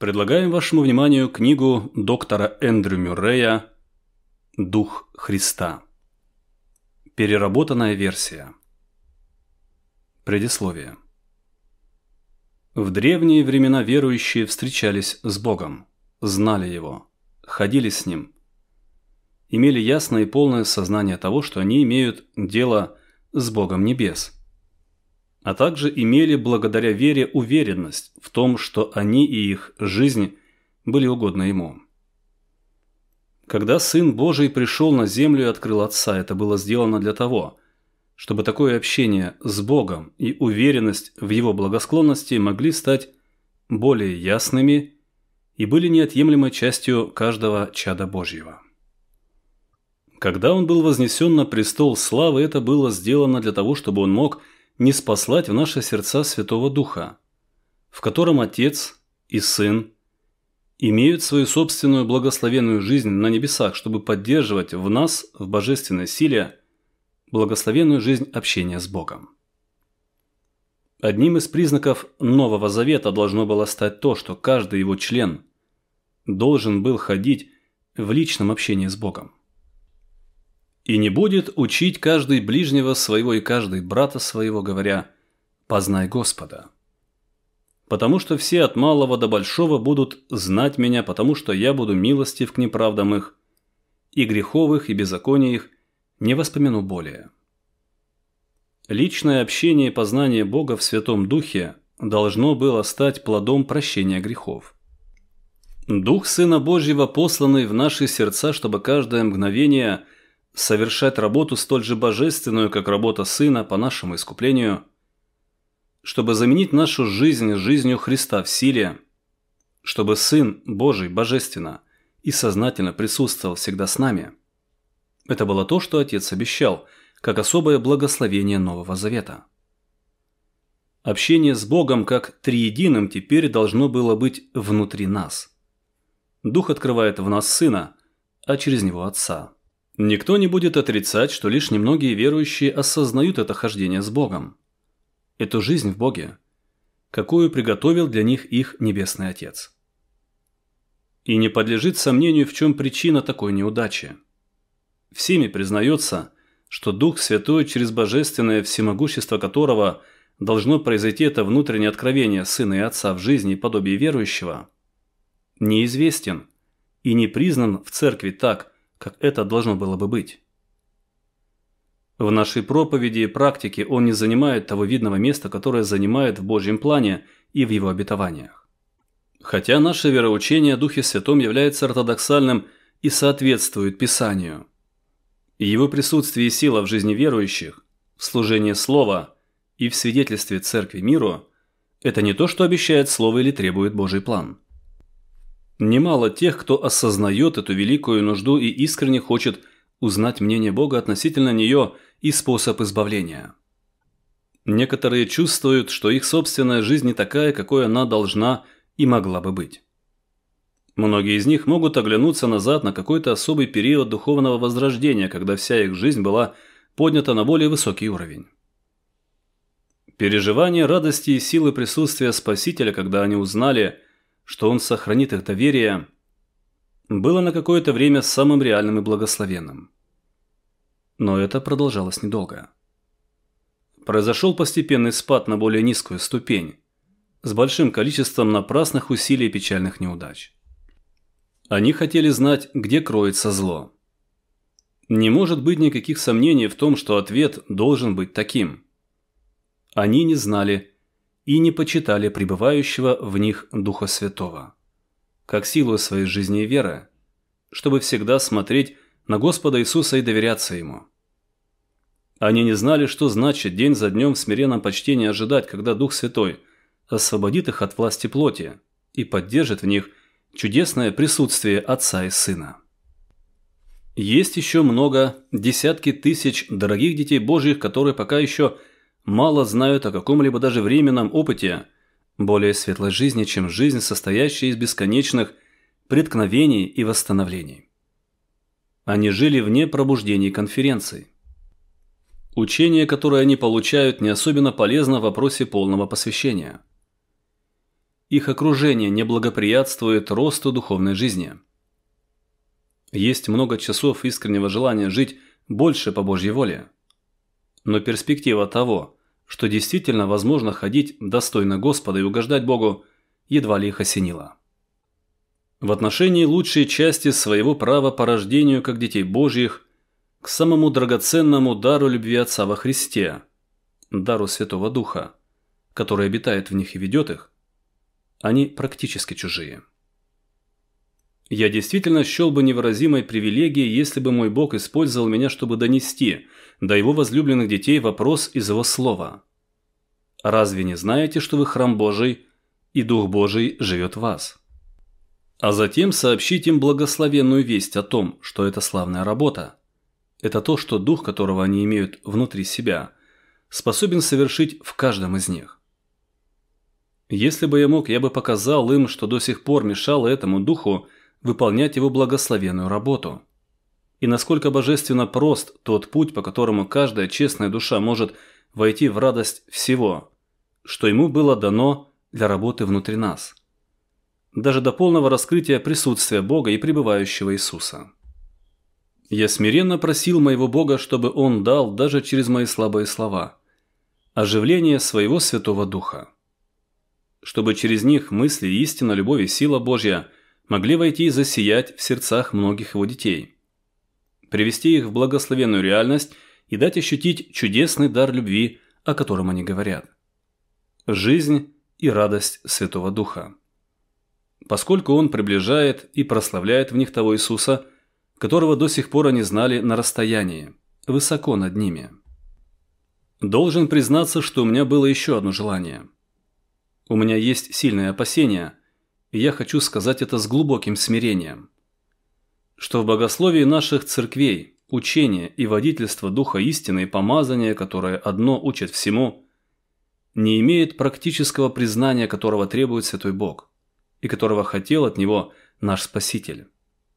Предлагаем вашему вниманию книгу доктора Эндрю Мюррея «Дух Христа». Переработанная версия. Предисловие. В древние времена верующие встречались с Богом, знали Его, ходили с Ним, имели ясное и полное сознание того, что они имеют дело с Богом небес, а также имели благодаря вере уверенность в том, что они и их жизнь были угодны Ему. Когда Сын Божий пришел на землю и открыл Отца, это было сделано для того, чтобы такое общение с Богом и уверенность в Его благосклонности могли стать более ясными и были неотъемлемой частью каждого чада Божьего. Когда Он был вознесен на престол славы, это было сделано для того, чтобы Он мог ниспослать в наши сердца Святого Духа, в котором Отец и Сын имеют свою собственную благословенную жизнь на небесах, чтобы поддерживать в нас, в божественной силе, благословенную жизнь общения с Богом. Одним из признаков Нового Завета должно было стать то, что каждый его член должен был ходить в личном общении с Богом. И не будет учить каждый ближнего своего и каждый брата своего, говоря: «Познай Господа». Потому что все от малого до большого будут знать меня, потому что я буду милостив к неправдам их, и грехов их, и беззаконий их не воспомяну более. Личное общение и познание Бога в Святом Духе должно было стать плодом прощения грехов. Дух Сына Божьего, посланный в наши сердца, чтобы каждое мгновение совершать работу столь же божественную, как работа Сына по нашему искуплению, чтобы заменить нашу жизнь жизнью Христа в силе, чтобы Сын Божий божественно и сознательно присутствовал всегда с нами. Это было то, что Отец обещал, как особое благословение Нового Завета. Общение с Богом как триединым теперь должно было быть внутри нас. Дух открывает в нас Сына, а через Него Отца. Никто не будет отрицать, что лишь немногие верующие осознают это хождение с Богом, эту жизнь в Боге, какую приготовил для них их Небесный Отец. И не подлежит сомнению, в чем причина такой неудачи. Всеми признается, что Дух Святой, через божественное всемогущество которого должно произойти это внутреннее откровение Сына и Отца в жизни и подобии верующего, неизвестен и не признан в Церкви так, как это должно было бы быть. В нашей проповеди и практике он не занимает того видного места, которое занимает в Божьем плане и в Его обетованиях. Хотя наше вероучение о Духе Святом является ортодоксальным и соответствует Писанию, и Его присутствие и сила в жизни верующих, в служении Слова и в свидетельстве Церкви миру – это не то, что обещает Слово или требует Божий план. Немало тех, кто осознает эту великую нужду и искренне хочет узнать мнение Бога относительно нее и способ избавления. Некоторые чувствуют, что их собственная жизнь не такая, какой она должна и могла бы быть. Многие из них могут оглянуться назад на какой-то особый период духовного возрождения, когда вся их жизнь была поднята на более высокий уровень. Переживание радости и силы присутствия Спасителя, когда они узнали, что Он сохранит их доверие, было на какое-то время самым реальным и благословенным. Но это продолжалось недолго. Произошел постепенный спад на более низкую ступень, с большим количеством напрасных усилий и печальных неудач. Они хотели знать, где кроется зло. Не может быть никаких сомнений в том, что ответ должен быть таким. Они не знали и не почитали пребывающего в них Духа Святого, как силу своей жизни и веры, чтобы всегда смотреть на Господа Иисуса и доверяться Ему. Они не знали, что значит день за днем в смиренном почтении ожидать, когда Дух Святой освободит их от власти плоти и поддержит в них чудесное присутствие Отца и Сына. Есть еще много, десятки тысяч дорогих детей Божьих, которые пока еще мало знают о каком-либо даже временном опыте более светлой жизни, чем жизнь, состоящая из бесконечных преткновений и восстановлений. Они жили вне пробуждений и конференций. Учение, которое они получают, не особенно полезно в вопросе полного посвящения. их окружение не благоприятствует росту духовной жизни. Есть много часов искреннего желания жить больше по Божьей воле. Но перспектива того, что действительно возможно ходить достойно Господа и угождать Богу, едва ли их осенила. В отношении лучшей части своего права по рождению как детей Божьих к самому драгоценному дару любви Отца во Христе, дару Святого Духа, который обитает в них и ведет их, они практически чужие. Я действительно счел бы невыразимой привилегией, если бы мой Бог использовал меня, чтобы донести до Его возлюбленных детей вопрос из Его Слова. Разве не знаете, что вы храм Божий, и Дух Божий живет в вас? А затем сообщить им благословенную весть о том, что это славная работа. Это то, что Дух, которого они имеют внутри себя, способен совершить в каждом из них. Если бы я мог, я бы показал им, что до сих пор мешало этому Духу выполнять его благословенную работу. И насколько божественно прост тот путь, по которому каждая честная душа может войти в радость всего, что ему было дано для работы внутри нас. Даже до полного раскрытия присутствия Бога и пребывающего Иисуса. Я смиренно просил моего Бога, чтобы Он дал, даже через мои слабые слова, оживление своего Святого Духа. Чтобы через них мысли, истина, любовь и сила Божья могли войти и засиять в сердцах многих Его детей, привести их в благословенную реальность и дать ощутить чудесный дар любви, о котором они говорят. Жизнь и радость Святого Духа. Поскольку Он приближает и прославляет в них того Иисуса, которого до сих пор они знали на расстоянии, высоко над ними. Должен признаться, что у меня было еще одно желание. У меня есть сильные опасения, и я хочу сказать это с глубоким смирением, что в богословии наших церквей учение и водительство Духа истины и помазание, которое одно учит всему, не имеет практического признания, которого требует Святой Бог, и которого хотел от Него наш Спаситель.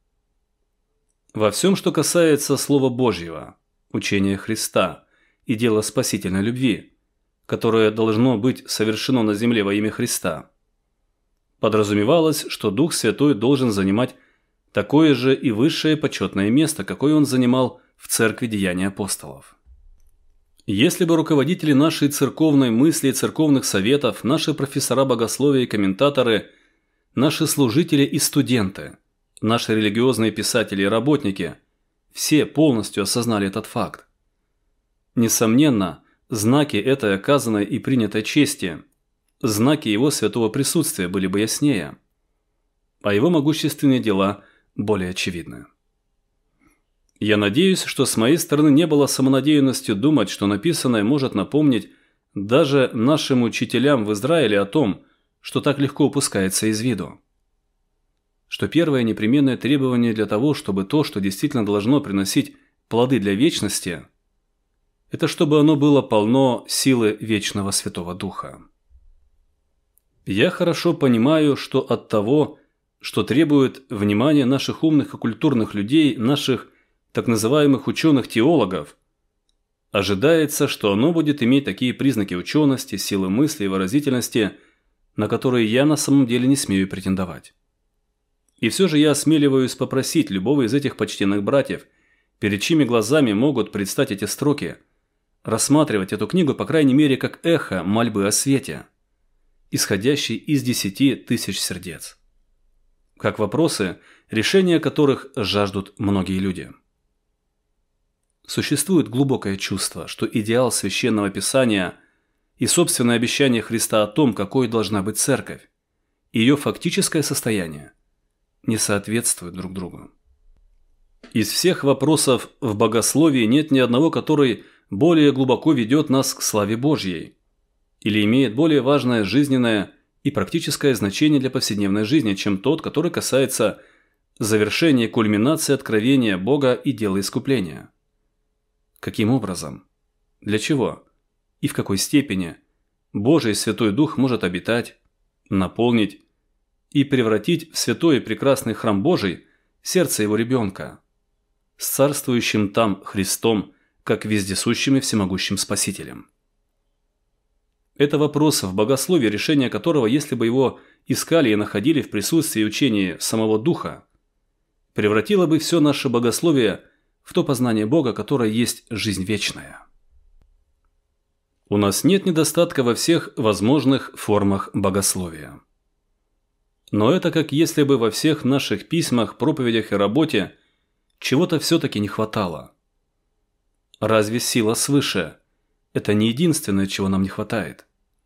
Во всем, что касается Слова Божьего, учения Христа и дела спасительной любви, которое должно быть совершено на земле во имя Христа, подразумевалось, что Дух Святой должен занимать такое же и высшее почетное место, какое Он занимал в Церкви Деяний Апостолов. Если бы руководители нашей церковной мысли и церковных советов, наши профессора богословия и комментаторы, наши служители и студенты, наши религиозные писатели и работники все полностью осознали этот факт, несомненно, знаки этой оказанной и принятой чести, знаки Его святого присутствия были бы яснее, а Его могущественные дела более очевидны. Я надеюсь, что с моей стороны не было самонадеянностью думать, что написанное может напомнить даже нашим учителям в Израиле о том, что так легко упускается из виду. Что первое непременное требование для того, чтобы то, что действительно должно приносить плоды для вечности, это чтобы оно было полно силы вечного Святого Духа. Я хорошо понимаю, что от того, что требует внимания наших умных и культурных людей, наших так называемых ученых-теологов, ожидается, что оно будет иметь такие признаки учености, силы мысли и выразительности, на которые я на самом деле не смею претендовать. И все же я осмеливаюсь попросить любого из этих почтенных братьев, перед чьими глазами могут предстать эти строки, рассматривать эту книгу, по крайней мере, как эхо мольбы о свете, исходящей из 10 тысяч сердец. Как вопросы, решения которых жаждут многие люди. Существует глубокое чувство, что идеал Священного Писания и собственное обещание Христа о том, какой должна быть церковь, и ее фактическое состояние, не соответствуют друг другу. Из всех вопросов в богословии нет ни одного, который более глубоко ведет нас к славе Божьей или имеет более важное жизненное и практическое значение для повседневной жизни, чем тот, который касается завершения и кульминации откровения Бога и дела искупления. Каким образом? Для чего? И в какой степени Божий Святой Дух может обитать, наполнить и превратить в святой и прекрасный храм Божий сердце его ребенка, с царствующим там Христом, как вездесущим и всемогущим Спасителем. Это вопрос, в богословии решение которого, если бы его искали и находили в присутствии и учении самого Духа, превратило бы все наше богословие в то познание Бога, которое есть жизнь вечная. У нас нет недостатка во всех возможных формах богословия. Но это как если бы во всех наших письмах, проповедях и работе чего-то все-таки не хватало. Разве сила свыше – это не единственное, чего нам не хватает?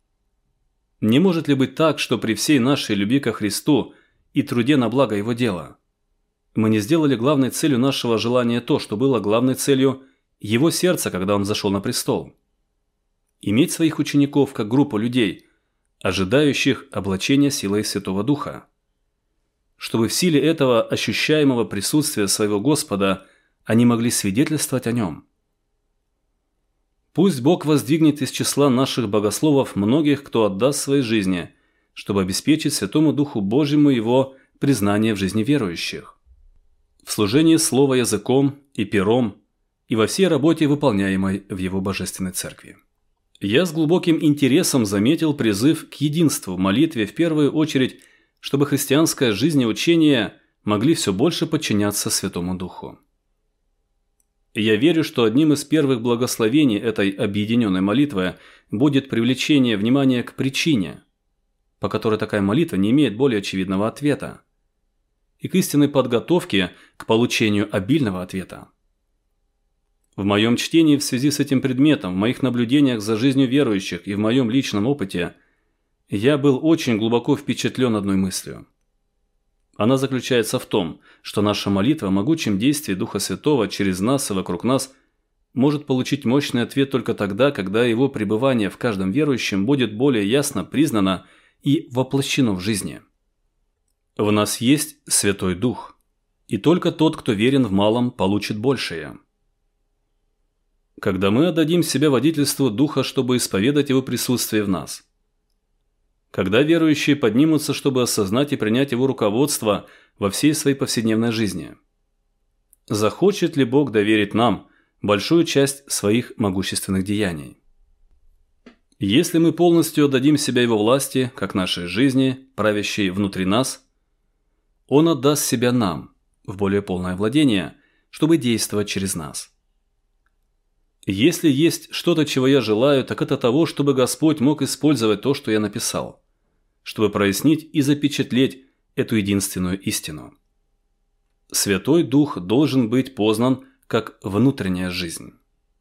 Не может ли быть так, что при всей нашей любви ко Христу и труде на благо Его дела мы не сделали главной целью нашего желания то, что было главной целью Его сердца, когда Он взошел на престол? Иметь своих учеников как группу людей, ожидающих облачения силой Святого Духа, чтобы в силе этого ощущаемого присутствия своего Господа они могли свидетельствовать о Нем. Пусть Бог воздвигнет из числа наших богословов многих, кто отдаст своей жизни, чтобы обеспечить Святому Духу Божьему Его признание в жизни верующих, в служении слова языком и пером и во всей работе, выполняемой в Его Божественной Церкви. Я с глубоким интересом заметил призыв к единству в молитве в первую очередь, чтобы христианская жизнь и учение могли все больше подчиняться Святому Духу. Я верю, что одним из первых благословений этой объединенной молитвы будет привлечение внимания к причине, по которой такая молитва не имеет более очевидного ответа, и к истинной подготовке к получению обильного ответа. В моем чтении в связи с этим предметом, в моих наблюдениях за жизнью верующих и в моем личном опыте я был очень глубоко впечатлен одной мыслью. Она заключается в том, что наша молитва о могучем действии Духа Святого через нас и вокруг нас может получить мощный ответ только тогда, когда его пребывание в каждом верующем будет более ясно признано и воплощено в жизни. В нас есть Святой Дух, и только тот, кто верен в малом, получит большее. Когда мы отдадим себя водительству Духа, чтобы исповедать Его присутствие в нас. Когда верующие поднимутся, чтобы осознать и принять Его руководство во всей своей повседневной жизни. Захочет ли Бог доверить нам большую часть своих могущественных деяний? Если мы полностью отдадим себя Его власти, как нашей жизни, правящей внутри нас, Он отдаст себя нам в более полное владение, чтобы действовать через нас. Если есть что-то, чего я желаю, так это того, чтобы Господь мог использовать то, что я написал, чтобы прояснить и запечатлеть эту единственную истину. Святой Дух должен быть познан как внутренняя жизнь.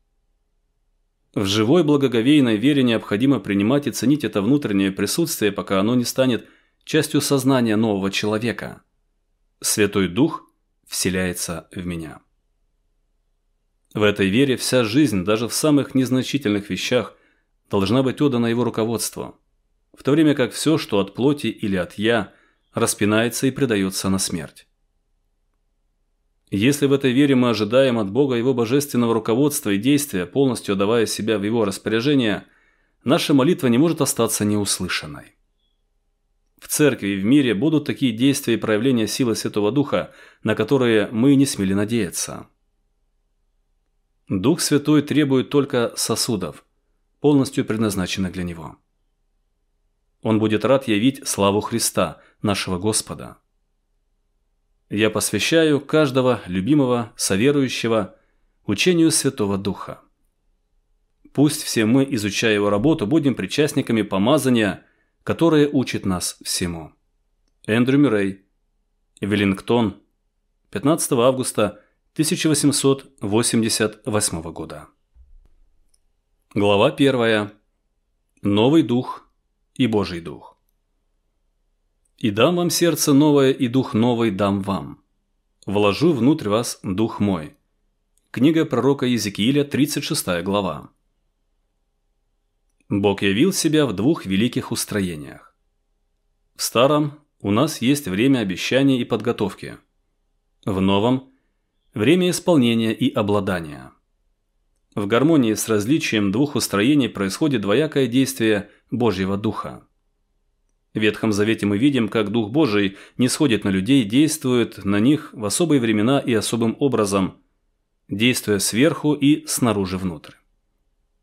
В живой благоговейной вере необходимо принимать и ценить это внутреннее присутствие, пока оно не станет частью сознания нового человека. Святой Дух вселяется в меня. В этой вере вся жизнь, даже в самых незначительных вещах, должна быть отдана Его руководству, в то время как все, что от плоти или от «я», распинается и предается на смерть. Если в этой вере мы ожидаем от Бога Его божественного руководства и действия, полностью отдавая себя в Его распоряжение, наша молитва не может остаться неуслышанной. В церкви и в мире будут такие действия и проявления силы Святого Духа, на которые мы не смели надеяться. Дух Святой требует только сосудов, полностью предназначенных для Него. Он будет рад явить славу Христа, нашего Господа. Я посвящаю каждого любимого соверующего учению Святого Духа. Пусть все мы, изучая Его работу, будем причастниками помазания, которое учит нас всему. Эндрю Мюррей, Веллингтон, 15 августа 1888 года. Глава 1. Новый Дух и Божий Дух. «И дам вам сердце новое, и дух новый дам вам. Вложу внутрь вас дух мой». Книга пророка Иезекииля, 36 глава. Бог явил себя в двух великих устроениях. В старом у нас есть время обещания и подготовки. В новом – время исполнения и обладания. В гармонии с различием двух устроений происходит двоякое действие Божьего Духа. В Ветхом Завете мы видим, как Дух Божий нисходит на людей, действует на них в особые времена и особым образом, действуя сверху и снаружи внутрь.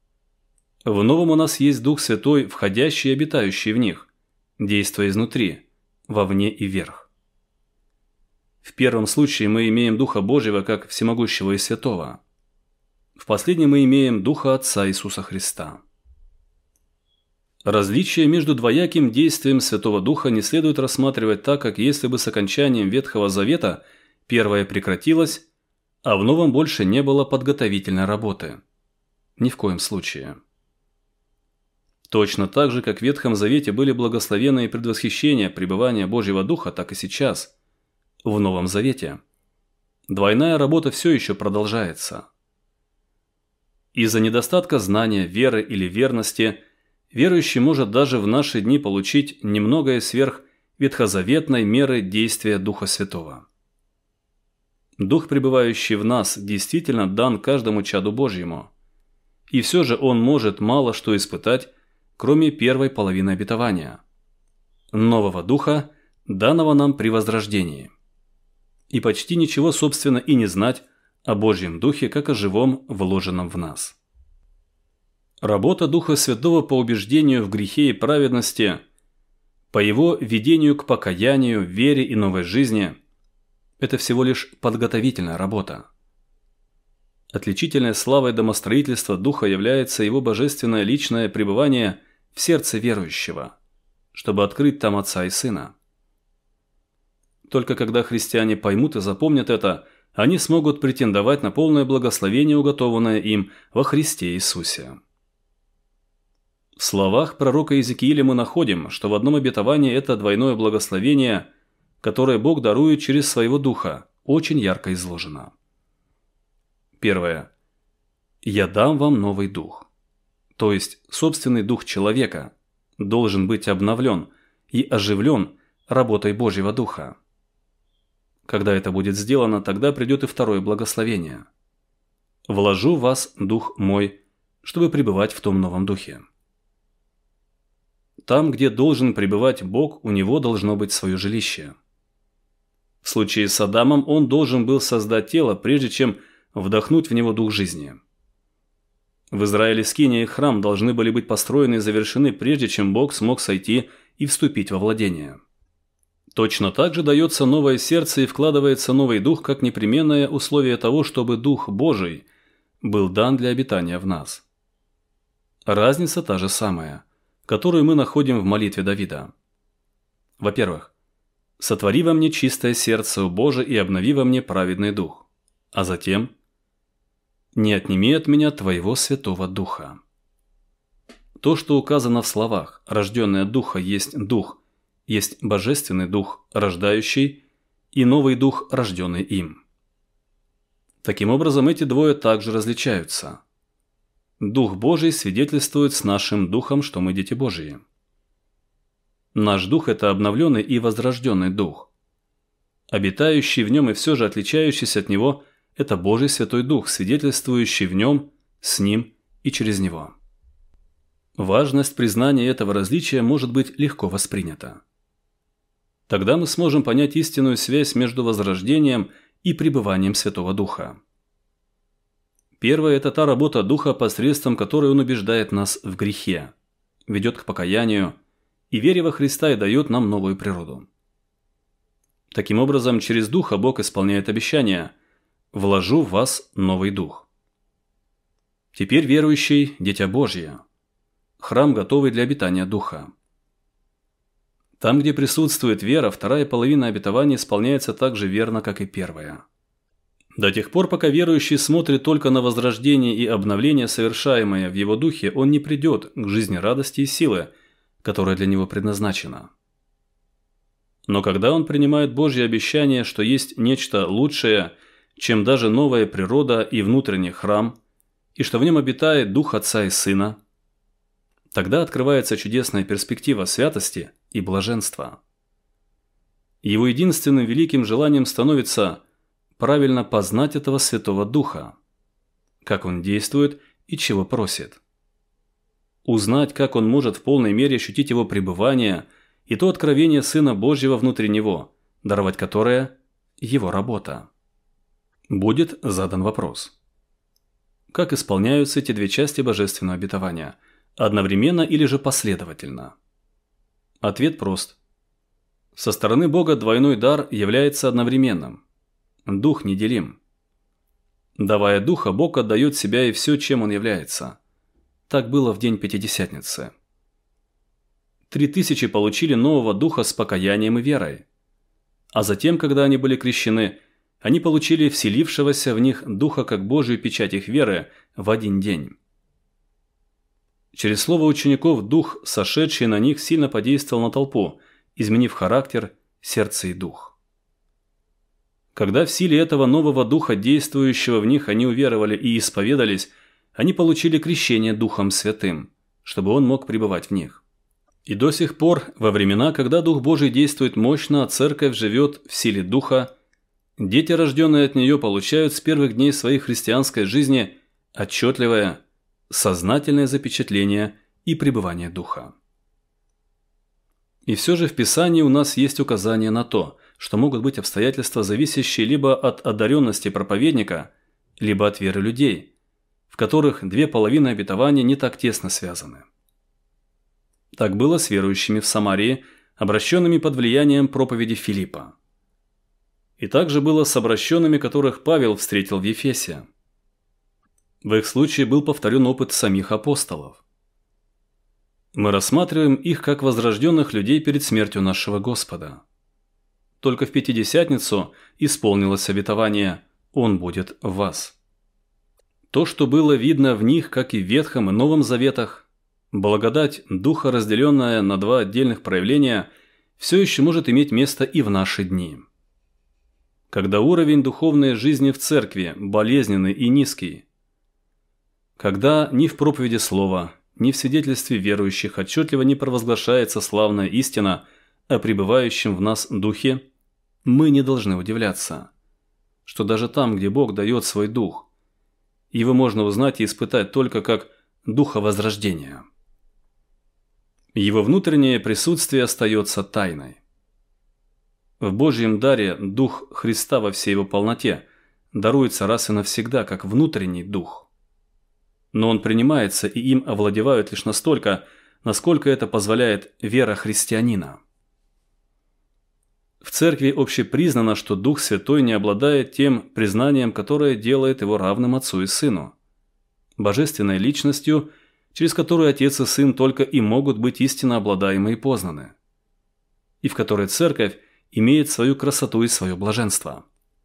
В Новом у нас есть Дух Святой, входящий и обитающий в них, действуя изнутри, вовне и вверх. В первом случае мы имеем Духа Божьего как всемогущего и святого. В последнем мы имеем Духа Отца Иисуса Христа. Различие между двояким действием Святого Духа не следует рассматривать так, как если бы с окончанием Ветхого Завета первое прекратилось, а в Новом больше не было подготовительной работы. Ни в коем случае. Точно так же, как в Ветхом Завете были благословенные предвосхищения пребывания Божьего Духа, так и сейчас, в Новом Завете, двойная работа все еще продолжается. Из-за недостатка знания, веры или верности верующий может даже в наши дни получить немногое сверх ветхозаветной меры действия Духа Святого. Дух, пребывающий в нас, действительно дан каждому чаду Божьему, и все же он может мало что испытать, кроме первой половины обетования – нового Духа, данного нам при возрождении, и почти ничего, собственно, и не знать о Божьем Духе, как о живом, вложенном в нас. Работа Духа Святого по убеждению в грехе и праведности, по его ведению к покаянию, вере и новой жизни – это всего лишь подготовительная работа. Отличительной славой домостроительства Духа является его божественное личное пребывание в сердце верующего, чтобы открыть там Отца и Сына. Только когда христиане поймут и запомнят это, они смогут претендовать на полное благословение, уготованное им во Христе Иисусе. В словах пророка Иезекииля мы находим, что в одном обетовании это двойное благословение, которое Бог дарует через своего Духа, очень ярко изложено. Первое. «Я дам вам новый дух». То есть собственный дух человека должен быть обновлен и оживлен работой Божьего Духа. Когда это будет сделано, тогда придет и второе благословение. «Вложу в вас дух мой, чтобы пребывать в том новом духе». Там, где должен пребывать Бог, у него должно быть свое жилище. В случае с Адамом он должен был создать тело, прежде чем вдохнуть в него дух жизни. В Израиле скиния и храм должны были быть построены и завершены, прежде чем Бог смог сойти и вступить во владение. Точно так же дается новое сердце и вкладывается новый дух как непременное условие того, чтобы Дух Божий был дан для обитания в нас. Разница та же самая, которую мы находим в молитве Давида. Во-первых, «Сотвори во мне чистое сердце, о Боже, и обнови во мне праведный дух». А затем «Не отними от меня Твоего Святого Духа». То, что указано в словах «рожденный от Духа есть Дух», есть Божественный Дух, рождающий, и новый Дух, рожденный им. Таким образом, эти двое также различаются. Дух Божий свидетельствует с нашим Духом, что мы дети Божьи. Наш Дух – это обновленный и возрожденный Дух. Обитающий в нем и все же отличающийся от него – это Божий Святой Дух, свидетельствующий в нем, с ним и через него. Важность признания этого различия может быть легко воспринята. Тогда мы сможем понять истинную связь между возрождением и пребыванием Святого Духа. Первое – это та работа Духа, посредством которой Он убеждает нас в грехе, ведет к покаянию и вере во Христа и дает нам новую природу. Таким образом, через Духа Бог исполняет обещание «Вложу в вас новый Дух». Теперь верующий – дитя Божье, храм, готовый для обитания Духа. Там, где присутствует вера, вторая половина обетования исполняется так же верно, как и первая. До тех пор, пока верующий смотрит только на возрождение и обновление, совершаемое в его духе, он не придет к жизни радости и силы, которая для него предназначена. Но когда он принимает Божье обещание, что есть нечто лучшее, чем даже новая природа и внутренний храм, и что в нем обитает Дух Отца и Сына, тогда открывается чудесная перспектива святости и блаженства. Его единственным великим желанием становится правильно познать этого Святого Духа, как Он действует и чего просит. Узнать, как он может в полной мере ощутить его пребывание и то откровение Сына Божьего внутри него, даровать которое – его работа. Будет задан вопрос. Как исполняются эти две части божественного обетования – одновременно или же последовательно? Ответ прост. Со стороны Бога двойной дар является одновременным. Дух неделим. Давая Духа, Бог отдает себя и все, чем Он является. Так было в день Пятидесятницы. 3000 получили нового Духа с покаянием и верой. А затем, когда они были крещены, они получили вселившегося в них Духа как Божию печать их веры в один день. Через слово учеников Дух, сошедший на них, сильно подействовал на толпу, изменив характер, сердце и дух. Когда в силе этого нового Духа, действующего в них, они уверовали и исповедались, они получили крещение Духом Святым, чтобы Он мог пребывать в них. И до сих пор, во времена, когда Дух Божий действует мощно, а Церковь живет в силе Духа, дети, рожденные от нее, получают с первых дней своей христианской жизни отчетливое, сознательное запечатление и пребывание Духа. И все же в Писании у нас есть указания на то, что могут быть обстоятельства, зависящие либо от одаренности проповедника, либо от веры людей, в которых две половины обетования не так тесно связаны. Так было с верующими в Самарии, обращенными под влиянием проповеди Филиппа. И также было с обращенными, которых Павел встретил в Ефесе. В их случае был повторен опыт самих апостолов. Мы рассматриваем их как возрожденных людей перед смертью нашего Господа. Только в Пятидесятницу исполнилось обетование «Он будет в вас». То, что было видно в них, как и в Ветхом и Новом Заветах, благодать Духа, разделенная на два отдельных проявления, все еще может иметь место и в наши дни. Когда уровень духовной жизни в церкви болезненный и низкий, когда ни в проповеди слова, ни в свидетельстве верующих отчетливо не провозглашается славная истина о пребывающем в нас Духе, мы не должны удивляться, что даже там, где Бог дает свой Дух, его можно узнать и испытать только как Духа возрождения. Его внутреннее присутствие остается тайной. В Божьем даре Дух Христа во всей его полноте даруется раз и навсегда, как внутренний Дух. Но он принимается и им овладевают лишь настолько, насколько это позволяет вера христианина. В церкви общепризнано, что Дух Святой не обладает тем признанием, которое делает его равным Отцу и Сыну, божественной личностью, через которую Отец и Сын только и могут быть истинно обладаемы и познаны, и в которой Церковь имеет свою красоту и свое блаженство.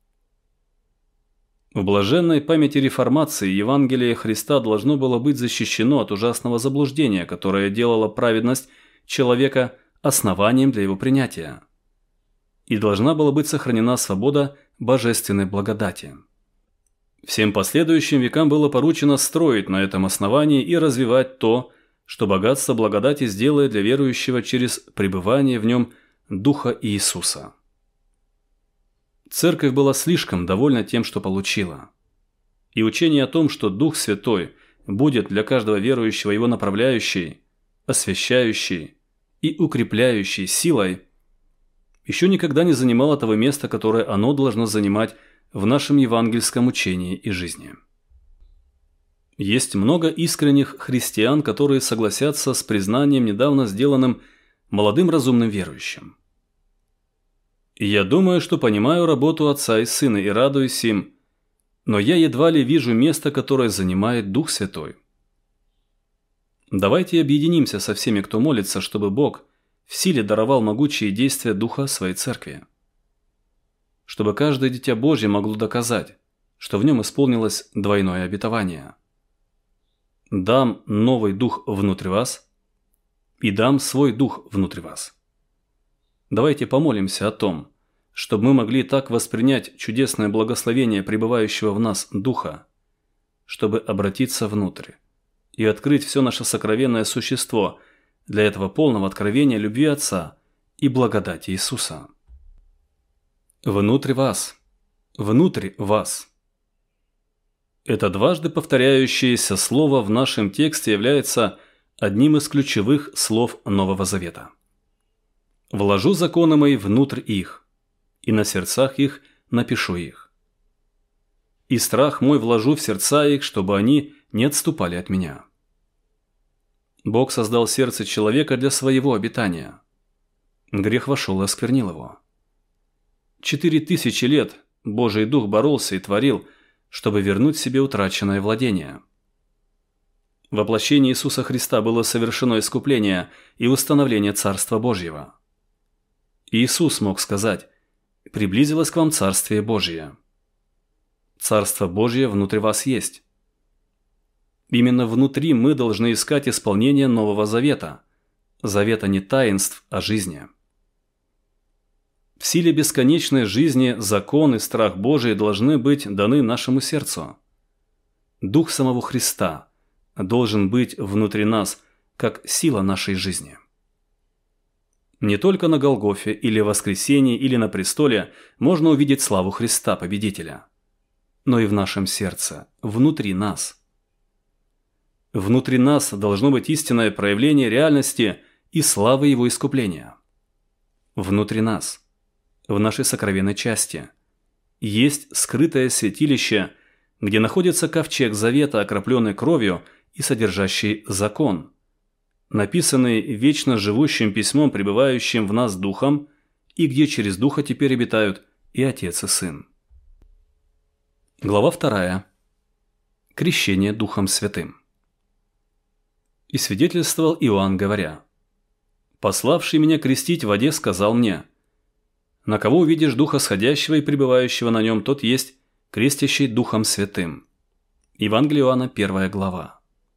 В блаженной памяти реформации Евангелие Христа должно было быть защищено от ужасного заблуждения, которое делало праведность человека основанием для его принятия, и должна была быть сохранена свобода божественной благодати. Всем последующим векам было поручено строить на этом основании и развивать то, что богатство благодати сделает для верующего через пребывание в нем Духа Иисуса. Церковь была слишком довольна тем, что получила. И учение о том, что Дух Святой будет для каждого верующего его направляющей, освящающей и укрепляющей силой, еще никогда не занимало того места, которое оно должно занимать в нашем евангельском учении и жизни. Есть много искренних христиан, которые согласятся с признанием, недавно сделанным молодым разумным верующим. И я думаю, что понимаю работу Отца и Сына и радуюсь им, но я едва ли вижу место, которое занимает Дух Святой. Давайте объединимся со всеми, кто молится, чтобы Бог в силе даровал могучие действия Духа своей Церкви. Чтобы каждое дитя Божье могло доказать, что в нем исполнилось двойное обетование. Дам новый Дух внутрь вас и дам свой Дух внутрь вас. Давайте помолимся о том, чтобы мы могли так воспринять чудесное благословение пребывающего в нас Духа, чтобы обратиться внутрь и открыть все наше сокровенное существо для этого полного откровения любви Отца и благодати Иисуса. Внутрь вас. Внутрь вас. Это дважды повторяющееся слово в нашем тексте является одним из ключевых слов Нового Завета. «Вложу законы мои внутрь их, и на сердцах их напишу их. И страх мой вложу в сердца их, чтобы они не отступали от меня». Бог создал сердце человека для своего обитания. Грех вошел и осквернил его. 4000 лет Божий Дух боролся и творил, чтобы вернуть себе утраченное владение. В воплощении Иисуса Христа было совершено искупление и установление Царства Божьего. Иисус мог сказать: «Приблизилось к вам Царствие Божье». Царство Божье внутри вас есть. Именно внутри мы должны искать исполнение Нового Завета. Завета не таинств, а жизни. В силе бесконечной жизни закон и страх Божий должны быть даны нашему сердцу. Дух самого Христа должен быть внутри нас, как сила нашей жизни. Не только на Голгофе или в воскресении или на престоле можно увидеть славу Христа, Победителя, но и в нашем сердце, внутри нас. Внутри нас должно быть истинное проявление реальности и славы Его искупления. Внутри нас, в нашей сокровенной части, есть скрытое святилище, где находится ковчег завета, окропленный кровью и содержащий закон, написанный вечно живущим письмом, пребывающим в нас Духом, и где через Духа теперь обитают и Отец и Сын. Глава 2. Крещение Духом Святым. «И свидетельствовал Иоанн, говоря: пославший меня крестить в воде, сказал мне: на кого увидишь Духа сходящего и пребывающего на нем, тот есть крестящий Духом Святым». Евангелие Иоанна, 1 глава.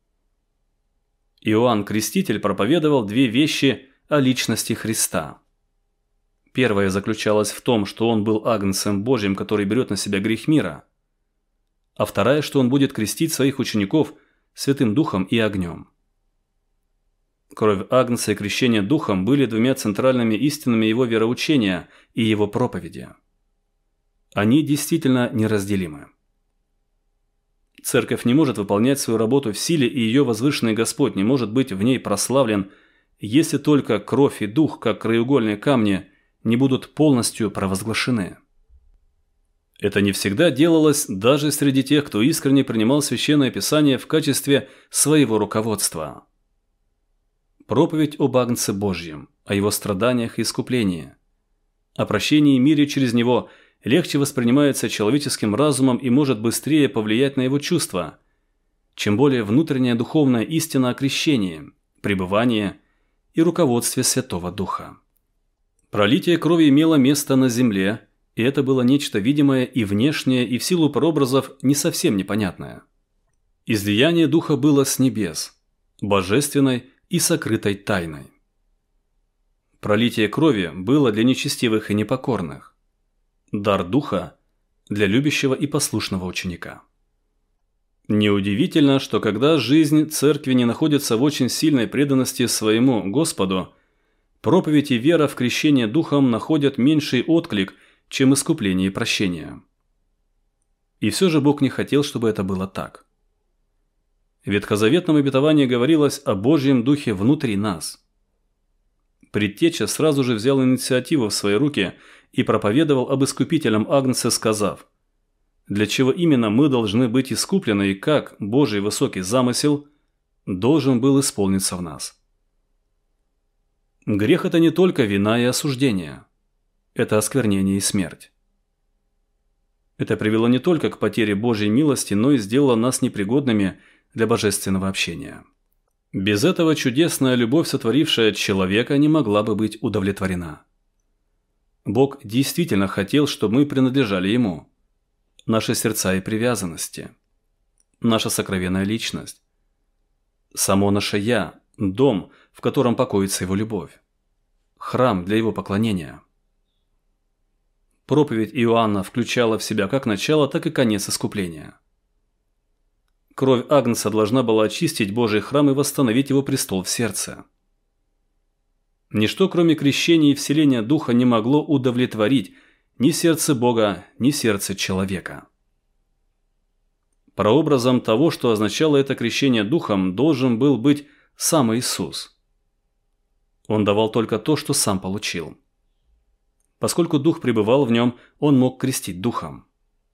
Иоанн Креститель проповедовал две вещи о личности Христа. Первая заключалась в том, что Он был Агнцем Божьим, который берет на себя грех мира, а вторая, что Он будет крестить своих учеников Святым Духом и огнем. Кровь Агнца и крещение Духом были двумя центральными истинами Его вероучения и Его проповеди. Они действительно неразделимы. Церковь не может выполнять свою работу в силе, и ее возвышенный Господь не может быть в ней прославлен, если только кровь и дух, как краеугольные камни, не будут полностью провозглашены. Это не всегда делалось даже среди тех, кто искренне принимал Священное Писание в качестве своего руководства. Проповедь об Агнце Божьем, о Его страданиях и искуплении, о прощении и мире через Него легче воспринимается человеческим разумом и может быстрее повлиять на его чувства, чем более внутренняя духовная истина о крещении, пребывании и руководстве Святого Духа. Пролитие крови имело место на земле, и это было нечто видимое и внешнее, и в силу прообразов не совсем непонятное. Излияние Духа было с небес, божественной и сокрытой тайной. Пролитие крови было для нечестивых и непокорных. Дар Духа для любящего и послушного ученика. Неудивительно, что когда жизнь церкви не находится в очень сильной преданности своему Господу, проповедь и вера в крещение Духом находят меньший отклик, чем искупление и прощение. И все же Бог не хотел, чтобы это было так. В ветхозаветном обетовании говорилось о Божьем Духе внутри нас. Предтеча сразу же взял инициативу в свои руки и проповедовал об искупительном Агнце, сказав: для чего именно мы должны быть искуплены и как Божий высокий замысел должен был исполниться в нас. Грех – это не только вина и осуждение. Это осквернение и смерть. Это привело не только к потере Божьей милости, но и сделало нас непригодными для божественного общения. Без этого чудесная любовь, сотворившая человека, не могла бы быть удовлетворена. Бог действительно хотел, чтобы мы принадлежали Ему. Наши сердца и привязанности. Наша сокровенная личность. Само наше «Я» – дом, в котором покоится Его любовь. Храм для Его поклонения. Проповедь Иоанна включала в себя как начало, так и конец искупления. Кровь Агнца должна была очистить Божий храм и восстановить Его престол в сердце. Ничто, кроме крещения и вселения Духа, не могло удовлетворить ни сердце Бога, ни сердце человека. Прообразом того, что означало это крещение Духом, должен был быть сам Иисус. Он давал только то, что сам получил. Поскольку Дух пребывал в нем, он мог крестить Духом.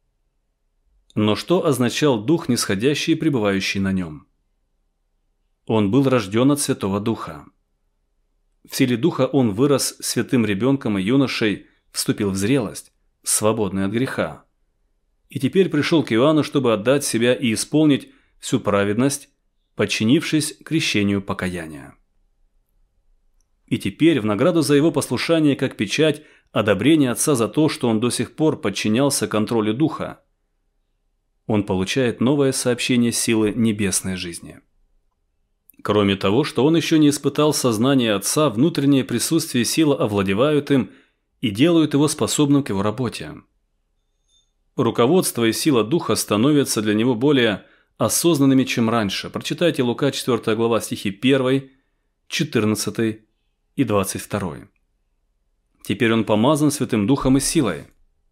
Но что означал Дух, нисходящий и пребывающий на нем? Он был рожден от Святого Духа. В силе Духа он вырос святым ребенком и юношей, вступил в зрелость, свободный от греха. И теперь пришел к Иоанну, чтобы отдать себя и исполнить всю праведность, подчинившись крещению покаяния. И теперь, в награду за его послушание, как печать, одобрение Отца за то, что он до сих пор подчинялся контролю Духа, он получает новое сообщение силы небесной жизни. Кроме того, что он еще не испытал сознание Отца, внутреннее присутствие силы овладевают им и делают его способным к его работе. Руководство и сила Духа становятся для него более осознанными, чем раньше. Прочитайте Лука 4 глава стихи 1, 14 и 22. Теперь он помазан Святым Духом и силой.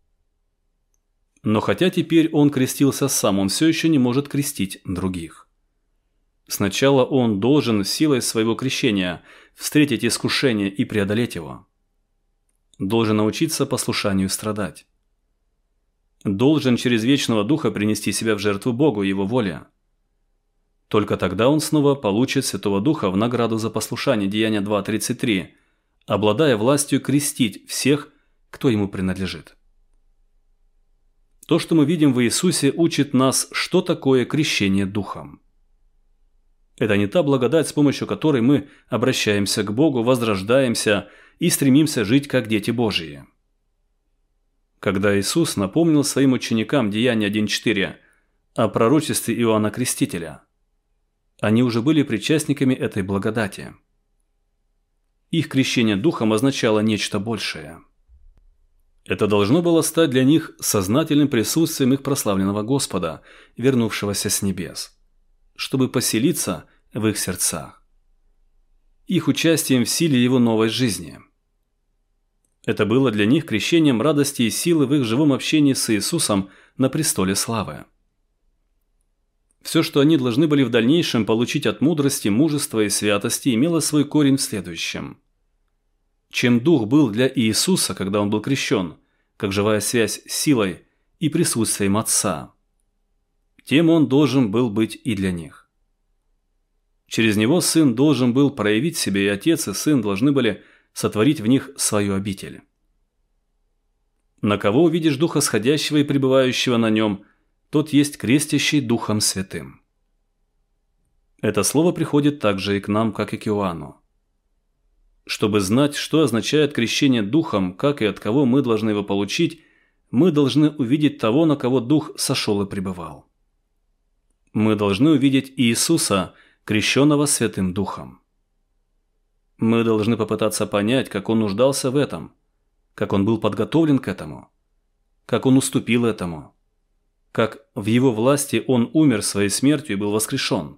Но хотя теперь он крестился сам, он все еще не может крестить других. Сначала он должен силой своего крещения встретить искушение и преодолеть его. Должен научиться послушанию страдать. Должен через вечного Духа принести себя в жертву Богу, Его воле. Только тогда он снова получит Святого Духа в награду за послушание, Деяния 2:33, обладая властью крестить всех, кто ему принадлежит. То, что мы видим в Иисусе, учит нас, что такое крещение Духом. Это не та благодать, с помощью которой мы обращаемся к Богу, возрождаемся и стремимся жить как дети Божьи. Когда Иисус напомнил своим ученикам Деяния 1:4 о пророчестве Иоанна Крестителя, они уже были причастниками этой благодати. Их крещение Духом означало нечто большее. Это должно было стать для них сознательным присутствием их прославленного Господа, вернувшегося с небес, чтобы поселиться в их сердцах, их участием в силе Его новой жизни. Это было для них крещением радости и силы в их живом общении с Иисусом на престоле славы. Все, что они должны были в дальнейшем получить от мудрости, мужества и святости, имело свой корень в следующем. Чем Дух был для Иисуса, когда Он был крещен, как живая связь с силой и присутствием Отца, тем Он должен был быть и для них. Через Него Сын должен был проявить себя, и Отец и Сын должны были сотворить в них свою обитель. На кого увидишь Духа сходящего и пребывающего на нем, тот есть крестящий Духом Святым. Это слово приходит также и к нам, как и к Иоанну. Чтобы знать, что означает крещение Духом, как и от кого мы должны его получить, мы должны увидеть того, на кого Дух сошел и пребывал. Мы должны увидеть Иисуса, крещенного Святым Духом. Мы должны попытаться понять, как Он нуждался в этом, как Он был подготовлен к этому, как Он уступил этому, как в Его власти Он умер своей смертью и был воскрешен.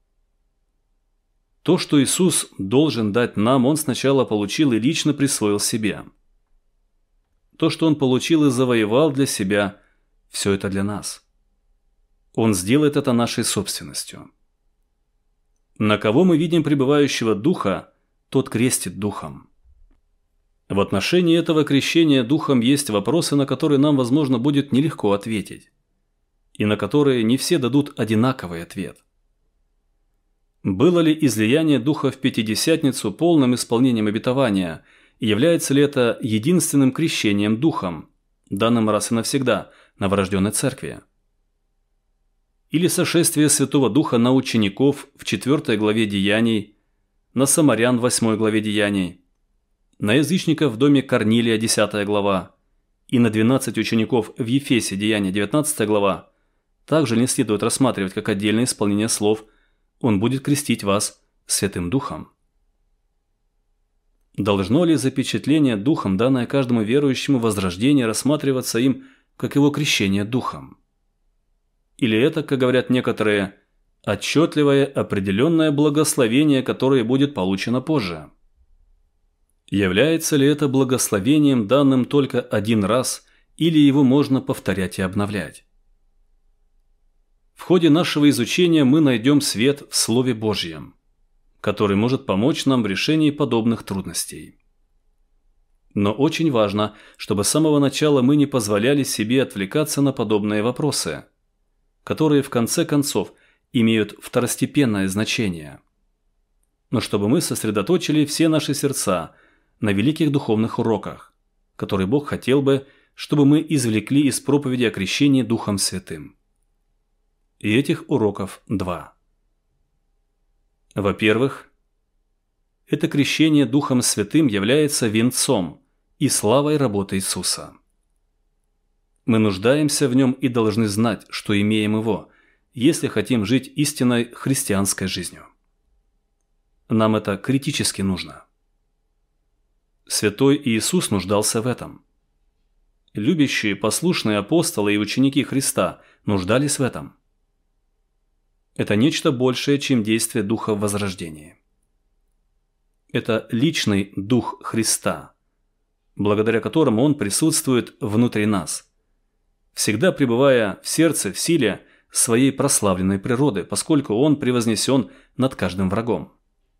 То, что Иисус должен дать нам, Он сначала получил и лично присвоил себе. То, что Он получил и завоевал для себя, все это для нас. Он сделает это нашей собственностью. На кого мы видим пребывающего Духа, тот крестит Духом. В отношении этого крещения Духом есть вопросы, на которые нам, возможно, будет нелегко ответить, и на которые не все дадут одинаковый ответ. Было ли излияние Духа в Пятидесятницу полным исполнением обетования, и является ли это единственным крещением Духом, данным раз и навсегда новорожденной церкви? Или сошествие Святого Духа на учеников в 4 главе Деяний, на самарян в 8 главе Деяний, на язычников в доме Корнилия 10 глава и на 12 учеников в Ефесе Деяния 19 глава также не следует рассматривать как отдельное исполнение слов «Он будет крестить вас Святым Духом». Должно ли запечатление Духом, данное каждому верующему возрождение, рассматриваться им как его крещение Духом? Или это, как говорят некоторые, отчетливое определенное благословение, которое будет получено позже? Является ли это благословением, данным только один раз, или его можно повторять и обновлять? В ходе нашего изучения мы найдем свет в Слове Божьем, который может помочь нам в решении подобных трудностей. Но очень важно, чтобы с самого начала мы не позволяли себе отвлекаться на подобные вопросы, которые в конце концов имеют второстепенное значение. но чтобы мы сосредоточили все наши сердца на великих духовных уроках, которые Бог хотел бы, чтобы мы извлекли из проповеди о крещении Духом Святым. И этих уроков два. Во-первых, это крещение Духом Святым является венцом и славой работы Иисуса. Мы нуждаемся в нем и должны знать, что имеем его, если хотим жить истинной христианской жизнью. Нам это критически нужно. Святой Иисус нуждался в этом. Любящие, послушные апостолы и ученики Христа нуждались в этом. Это нечто большее, чем действие Духа в возрождении. Это личный Дух Христа, благодаря которому Он присутствует внутри нас, всегда пребывая в сердце в силе своей прославленной природы, поскольку Он превознесен над каждым врагом.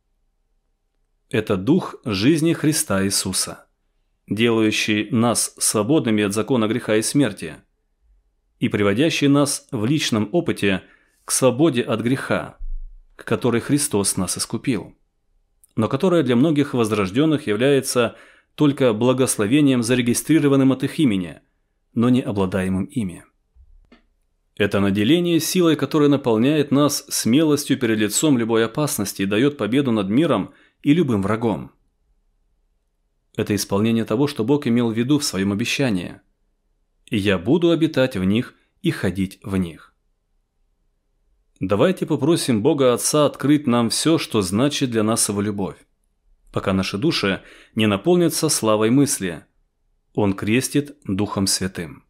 Это Дух жизни Христа Иисуса, делающий нас свободными от закона греха и смерти и приводящий нас в личном опыте к свободе от греха, к которой Христос нас искупил, но которая для многих возрожденных является только благословением, зарегистрированным от их имени, но не обладаемым ими. Это наделение силой, которая наполняет нас смелостью перед лицом любой опасности и дает победу над миром и любым врагом. Это исполнение того, что Бог имел в виду в своем обещании. «И я буду обитать в них и ходить в них». Давайте попросим Бога Отца открыть нам все, что значит для нас Его любовь, пока наши души не наполнятся славой мысли. Он крестит Духом Святым.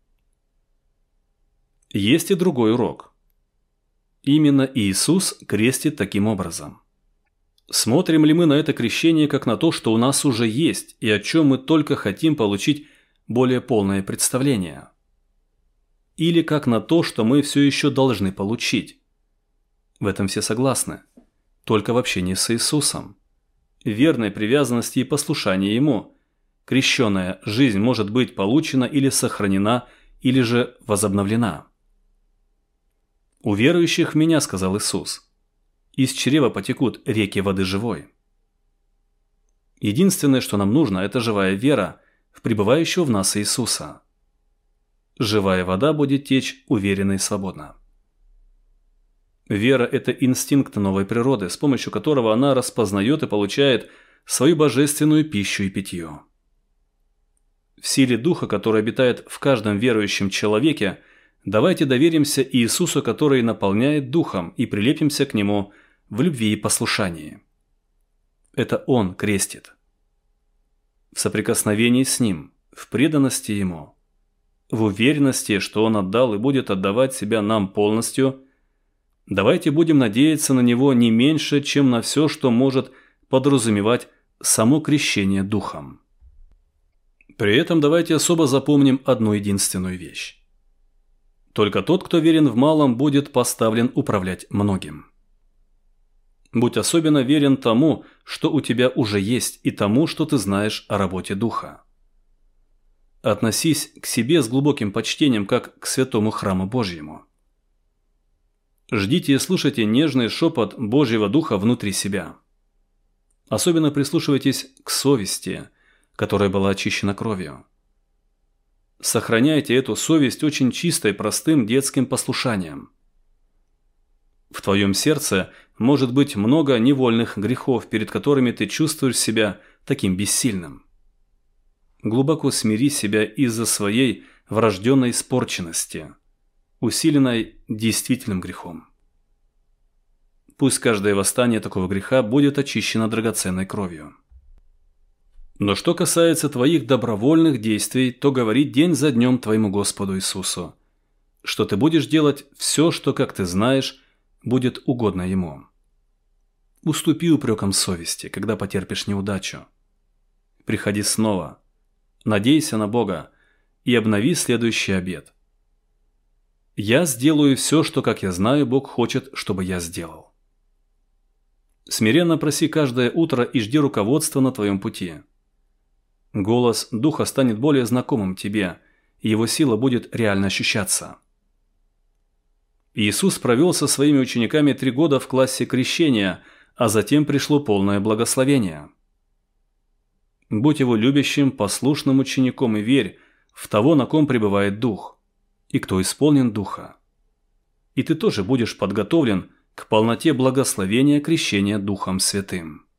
Есть и другой урок. Именно Иисус крестит таким образом. Смотрим ли мы на это крещение как на то, что у нас уже есть, и о чем мы только хотим получить более полное представление? Или как на то, что мы все еще должны получить? В этом все согласны, только в общении с Иисусом. Верной привязанности и послушания Ему крещенная жизнь может быть получена или сохранена, или же возобновлена. «У верующих в Меня, – сказал Иисус, – из чрева потекут реки воды живой». Единственное, что нам нужно, это живая вера в пребывающего в нас Иисуса. Живая вода будет течь уверенно и свободно. Вера – это инстинкт новой природы, с помощью которого она распознает и получает свою божественную пищу и питье. В силе Духа, который обитает в каждом верующем человеке, давайте доверимся Иисусу, который наполняет Духом, и прилепимся к Нему в любви и послушании. Это Он крестит. В соприкосновении с Ним, в преданности Ему, в уверенности, что Он отдал и будет отдавать себя нам полностью, давайте будем надеяться на Него не меньше, чем на все, что может подразумевать само крещение Духом. При этом давайте особо запомним одну единственную вещь. Только тот, кто верен в малом, будет поставлен управлять многим. Будь особенно верен тому, что у тебя уже есть, и тому, что ты знаешь о работе Духа. Относись к себе с глубоким почтением, как к святому храму Божьему. Ждите и слушайте нежный шепот Божьего Духа внутри себя. Особенно прислушивайтесь к совести, которая была очищена кровью. Сохраняйте эту совесть очень чистой, простым детским послушанием. В твоем сердце может быть много невольных грехов, перед которыми ты чувствуешь себя таким бессильным. Глубоко смири себя из-за своей врожденной испорченности, усиленной действительным грехом. Пусть каждое восстание такого греха будет очищено драгоценной кровью. Но что касается твоих добровольных действий, то говори день за днем твоему Господу Иисусу, что ты будешь делать все, что, как ты знаешь, будет угодно Ему. Уступи упрекам совести, когда потерпишь неудачу. Приходи снова, надейся на Бога и обнови следующий обет. Я сделаю все, что, как я знаю, Бог хочет, чтобы я сделал. Смиренно проси каждое утро и жди руководства на твоем пути. Голос Духа станет более знакомым тебе, и его сила будет реально ощущаться. Иисус провел со своими учениками 3 года в классе крещения, а затем пришло полное благословение. Будь его любящим, послушным учеником и верь в того, на ком пребывает Дух, и кто исполнен Духа. И ты тоже будешь подготовлен к полноте благословения крещения Духом Святым.